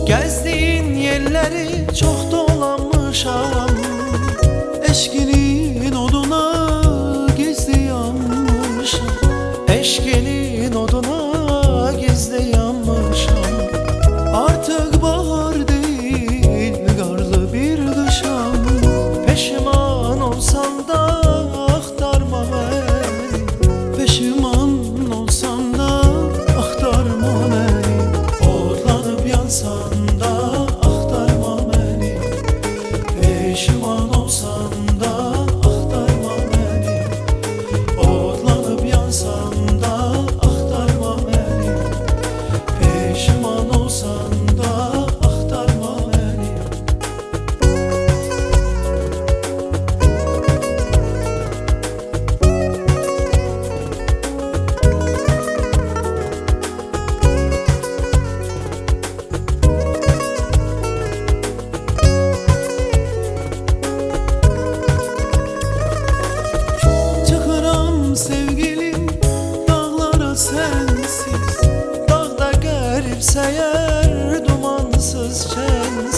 Gezdiğin yerleri çok dolanmışam, eşkinin oduna gizli yanmışam, eşkinin oduna gizli yanmışam. Artık bahar değil karlı bir kışam, peşiman olsam da aktarma beni, peşiman olsam da aktarma beni. Otlanıp yansan da aktarma beni, peşiman olsam da aktarma beni. Otlanıp yansan da aktarma beni, peşiman olsam da aktarma beni. Çıkıram sevgilim dağlara sensiz, dağda garip seyer dumansız çensiz.